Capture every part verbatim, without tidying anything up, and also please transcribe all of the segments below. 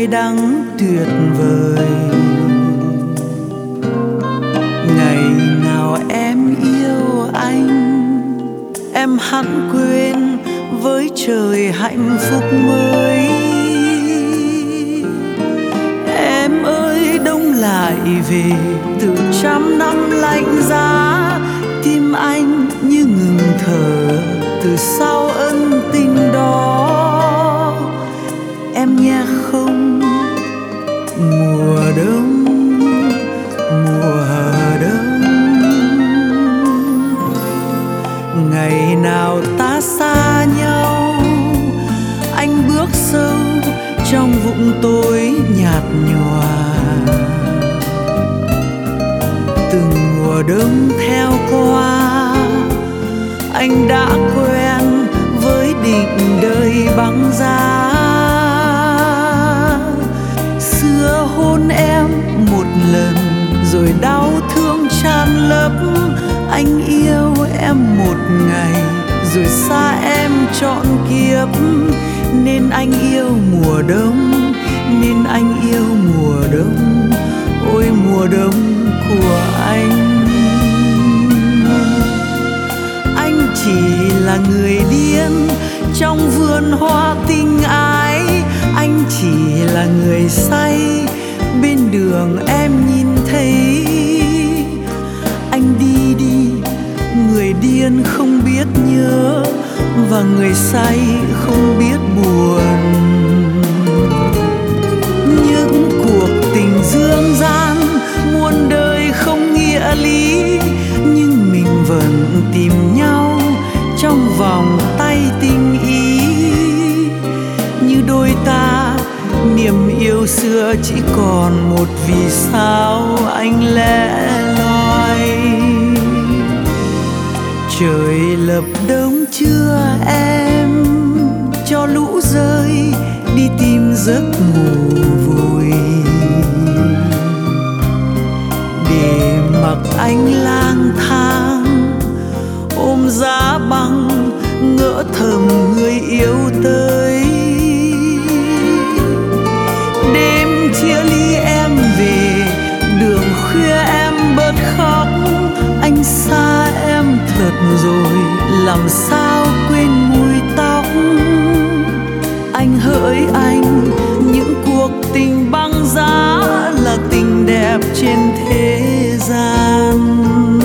đắng tuyệt vời. Ngày nào em yêu anh, em hẳn quên với trời hạnh phúc mới. Em ơi đông lại về từ trăm năm lạnh giá, tim anh như ngừng thở từ sau ân tình đó. Em nghe không, mùa đông, mùa đông. Ngày nào ta xa nhau, anh bước sâu trong vũng tối nhạt nhòa. Từng mùa đông theo qua, anh đã quen với định đời băng giá. Xưa hôn em một lần rồi đau thương tràn lấp, anh yêu em một ngày rồi xa em trọn kiếp. Nên anh yêu mùa đông, nên anh yêu mùa đông, ôi mùa đông của anh. Anh chỉ là người điên trong vườn hoa tình ái, anh chỉ là người say bên đường em nhìn thấy. Anh đi đi, người điên không biết nhớ, và người say không biết buồn. Những cuộc tình dương gian muôn đời không nghĩa lý, nhưng mình vẫn tìm nhau trong vòng tay tình ý. Như đôi ta niềm yêu xưa chỉ còn một vì sao anh lẻ loi. Trời lập đông chưa em, cho lũ rơi đi tìm giấc ngủ vui. Để mặc anh lang thang ôm giá băng, ngỡ thầm người yêu tới. Đêm chia ly em về, đường khuya em bật khóc. Anh xa em thật rồi, làm sao quên mùi tóc. Anh hỡi anh, những cuộc tình băng giá là tình đẹp trên thế gian.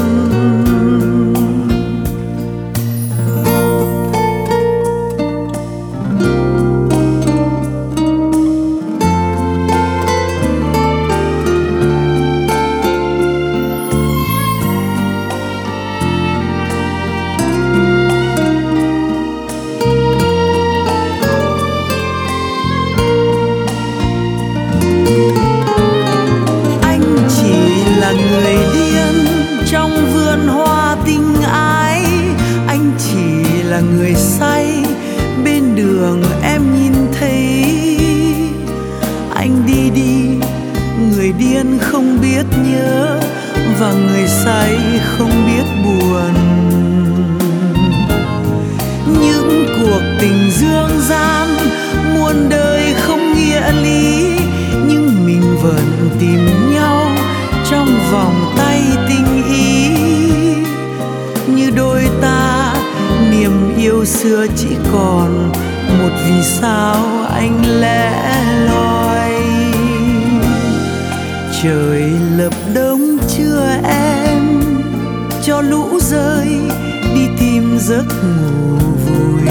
Người điên trong vườn hoa tình ái, anh chỉ là người say bên đường em nhìn thấy. Anh đi đi, người điên không biết nhớ, và người say không biết buồn. Những cuộc tình dương gian muôn đời không nghĩa lý, nhưng mình vẫn tìm nhau trong vòng tay tình ý. Như đôi ta niềm yêu xưa chỉ còn một vì sao anh lẻ loi. Trời lập đông chưa em, cho lũ rơi đi tìm giấc ngủ vui.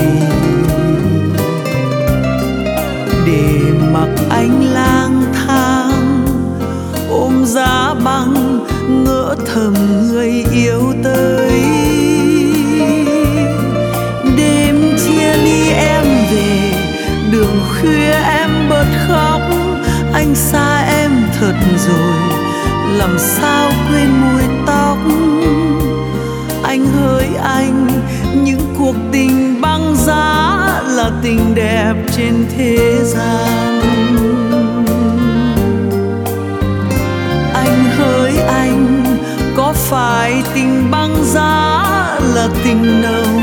Để mặc anh lang thang ôm giá băng, ngỡ thầm người yêu tới. Đêm chia ly em về, đường khuya em bật khóc. Anh xa em thật rồi, làm sao quên mùi tóc. Anh hỡi anh, những cuộc tình băng giá là tình đẹp trên thế gian. Anh hỡi anh, có phải tình băng giá là tình nồng